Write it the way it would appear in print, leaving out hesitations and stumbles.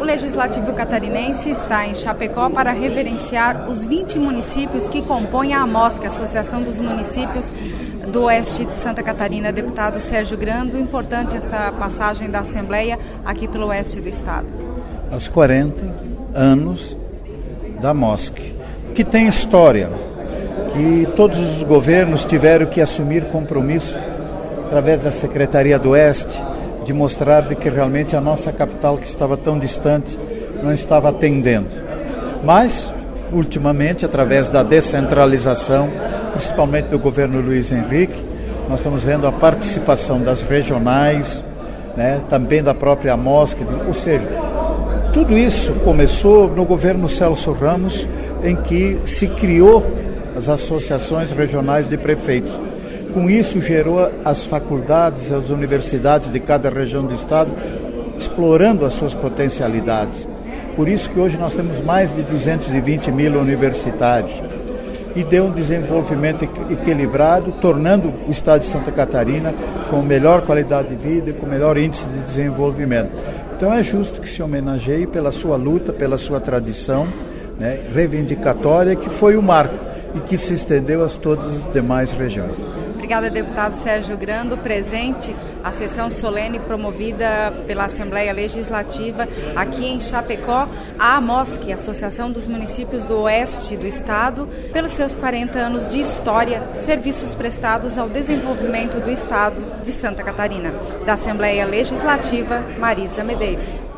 Legislativo Catarinense está em Chapecó para reverenciar os 20 municípios que compõem a AMOSC, Associação dos Municípios do Oeste de Santa Catarina. Deputado Sérgio Grando, importante esta passagem da Assembleia aqui pelo oeste do estado. Aos 40 anos da AMOSC, que tem história, que todos os governos tiveram que assumir compromisso através da Secretaria do Oeste, de mostrar de que realmente a nossa capital, que estava tão distante, não estava atendendo. Mas, ultimamente, através da descentralização, principalmente do governo Luiz Henrique, nós estamos vendo a participação das regionais, também da própria AMOSC, ou seja, tudo isso começou no governo Celso Ramos, em que se criou as associações regionais de prefeitos. Com isso, gerou as faculdades, as universidades de cada região do estado, explorando as suas potencialidades. Por isso que hoje nós temos mais de 220 mil universitários. E deu um desenvolvimento equilibrado, tornando o estado de Santa Catarina com melhor qualidade de vida e com melhor índice de desenvolvimento. Então é justo que se homenageie pela sua luta, pela sua tradição, reivindicatória, que foi o marco e que se estendeu a todas as demais regiões. Obrigada, deputado Sérgio Grando. Presente a sessão solene promovida pela Assembleia Legislativa aqui em Chapecó, a AMOSC, Associação dos Municípios do Oeste do Estado, pelos seus 40 anos de história, serviços prestados ao desenvolvimento do Estado de Santa Catarina. Da Assembleia Legislativa, Marisa Medeiros.